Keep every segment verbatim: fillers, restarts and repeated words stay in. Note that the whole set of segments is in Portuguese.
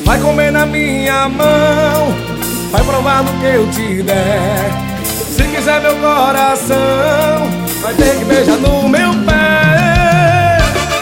vai comer na minha mão, vai provar do que eu te der. Se quiser meu coração, vai ter que beijar no meu pé.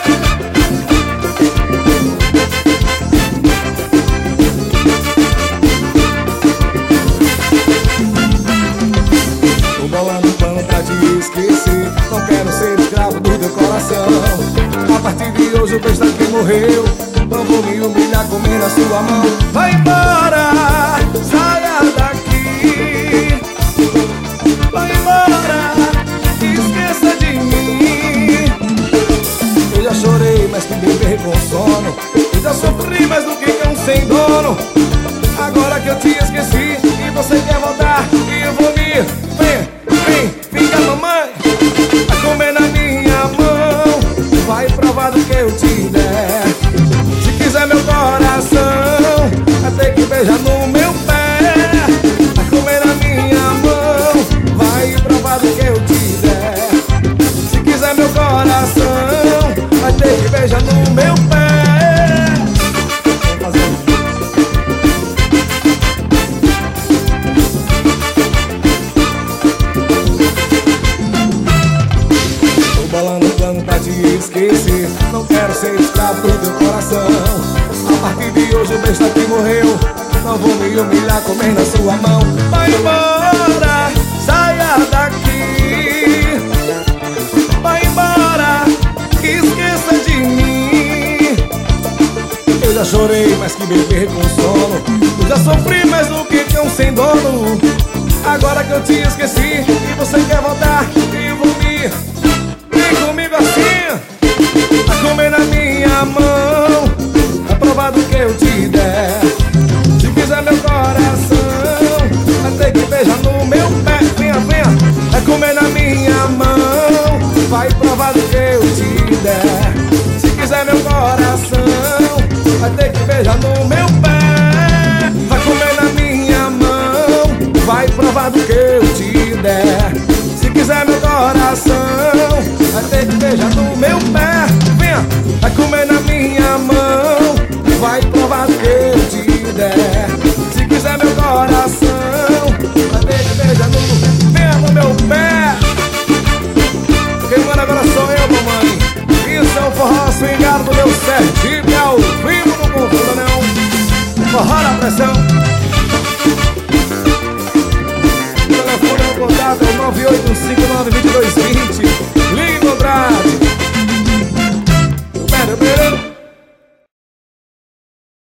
Tô bolando um plano pra te esquecer, não quero ser escravo do teu coração. A partir de hoje o beijo daqui morreu, não vou me humilhar comendo a sua mão. Vai embora, saia daqui. Vai embora, esqueça de mim. Eu já chorei mais que beber com sono, eu já sofri mais do que cão sem dono. Agora que eu te esqueci e você quer voltar, e eu vou vir. Vem, vem, fica mamãe, vai comer na minha mão, vai provar do que eu te der. Se quiser meu coração, vai ter que beijar no meu pé. Vai comer na minha mão, vai provar do que eu te der. Se quiser meu coração, vai ter que beijar no meu pé. Bolando um plano pra te esquecer, não quero ser escravo do teu coração. A partir de hoje o beijo daqui morreu, não vou me humilhar comendo a sua mão. Vai embora, saia daqui. Vai embora, esqueça de mim. Eu já chorei mais que beber com sono, eu já sofri mais do que cão sem dono. Agora que eu te esqueci e você quer voltar, e eu vou me... Vem comigo assim, vai comer na minha mão, é provar do que eu te der. Se quiser meu coração, vai ter que beijar no meu pé. Venha, venha, vai comer na minha mão, vai provar do que eu te der. Se quiser meu coração, vai ter que beijar no meu pé. Vai comer na minha mão, vai provar do que eu te der. Se quiser meu coração, vai ter que beijar no meu pé. Venha, vai comer na minha mão,